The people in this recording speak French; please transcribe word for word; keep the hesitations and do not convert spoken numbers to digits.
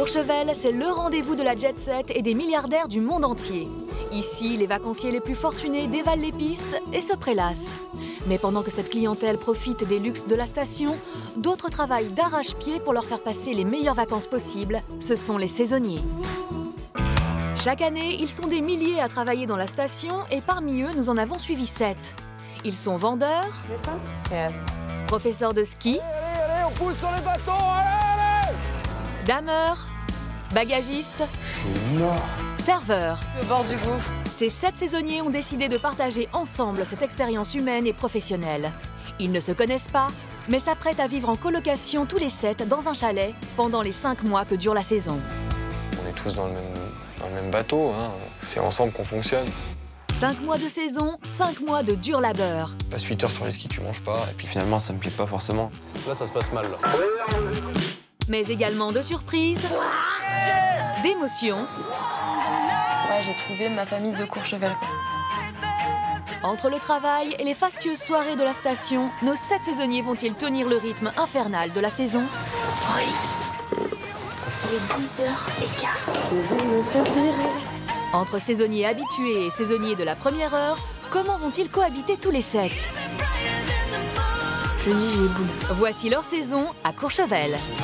Courchevel, c'est le rendez-vous de la jet set et des milliardaires du monde entier. Ici, les vacanciers les plus fortunés dévalent les pistes et se prélassent. Mais pendant que cette clientèle profite des luxes de la station, d'autres travaillent d'arrache-pied pour leur faire passer les meilleures vacances possibles. Ce sont les saisonniers. Chaque année, ils sont des milliers à travailler dans la station et parmi eux, nous en avons suivi sept. Ils sont vendeurs, This one? Yes. professeurs de ski, Allez, allez, on pousse sur les bâtons, allez, allez! dameurs, bagagistes, serveurs. Au bord du gouffre. Ces sept saisonniers ont décidé de partager ensemble cette expérience humaine et professionnelle. Ils ne se connaissent pas, mais s'apprêtent à vivre en colocation tous les sept dans un chalet pendant les cinq mois que dure la saison. On est tous dans le même, dans le même bateau, hein. C'est ensemble qu'on fonctionne. Cinq mois de saison, cinq mois de dur labeur. Passe huit heures sur les skis, tu manges pas, et puis Finalement, ça me plaît pas forcément. Là, ça se passe mal, là. Mais également de surprises, d'émotions. Ouais, j'ai trouvé ma famille de Courchevel, quoi. Entre le travail et les fastueuses soirées de la station, nos sept saisonniers vont-ils tenir le rythme infernal de la saison? Il est dix heures quinze. Entre saisonniers habitués et saisonniers de la première heure, comment vont-ils cohabiter tous les sept? Je dis, j'ai les boules. Voici leur saison à Courchevel.